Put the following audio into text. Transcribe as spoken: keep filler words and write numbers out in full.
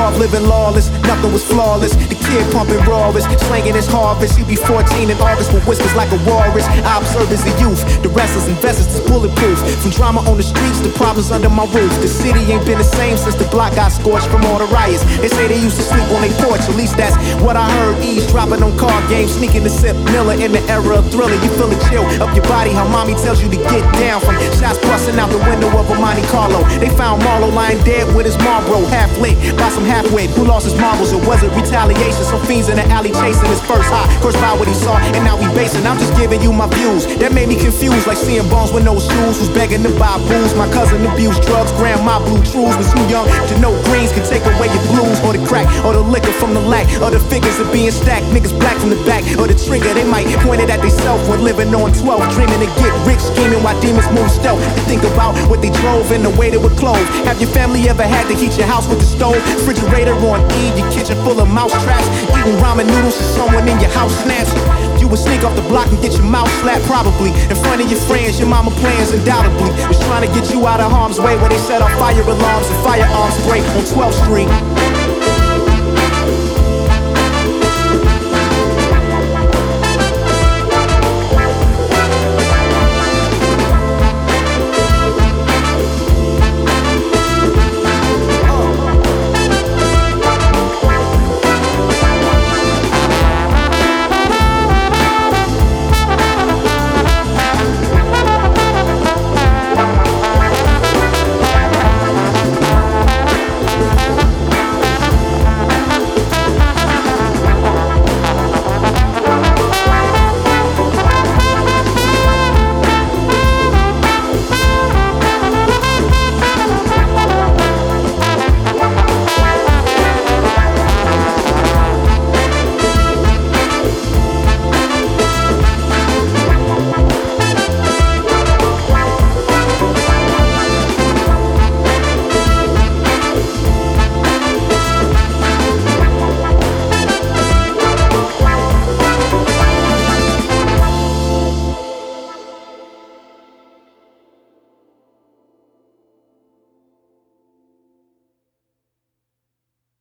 off living lawless, nothing was flawless. The kid pumping rawest, slanging his harvest. He be fourteen in August with whiskers like a walrus. I observe as a youth, the restless investors is bulletproof. From drama on the streets to problems under my roof. The city ain't been the same since the block got scorched from all the riots. They say they used to sleep on their porch, at least that's what I heard. Eavesdropping on card games, sneaking to sip Miller in the era of Thriller. You feel the chill up your body, how mommy tells you to get down. From shots busting out the window of a Monte Carlo. They found Marlo lying dead with his Marlboro, half lit by some half-wit who lost his marbles. Or was it retaliation? Some fiends in the alley chasing his first high. Cursed by what he saw, and now we basing. I'm just giving you my views. That made me confused, like seeing bones with no shoes. Who's begging to buy booze? My cousin abused drugs, grandma blew trues. Was too young to know greens could take away your blues. Or the crack, or the liquor from the lack, or the figures of being stacked. Niggas black from the back, or the trigger. They might point it at themselves when living on twelve. Dreaming to get rich, scheming while demons move stealth. They think about what they drove and the way they would clothe. Have your family ever had to heat your house with the stove? Refrigerator on E, your kitchen full of mouse traps. Eating ramen noodles to someone in your house snaps. You would sneak off the block and get your mouth slapped, probably in front of your friends. Your mama plans undoubtedly was trying to get you out of harm's way when they set off fire alarms and firearms spray on twelfth street.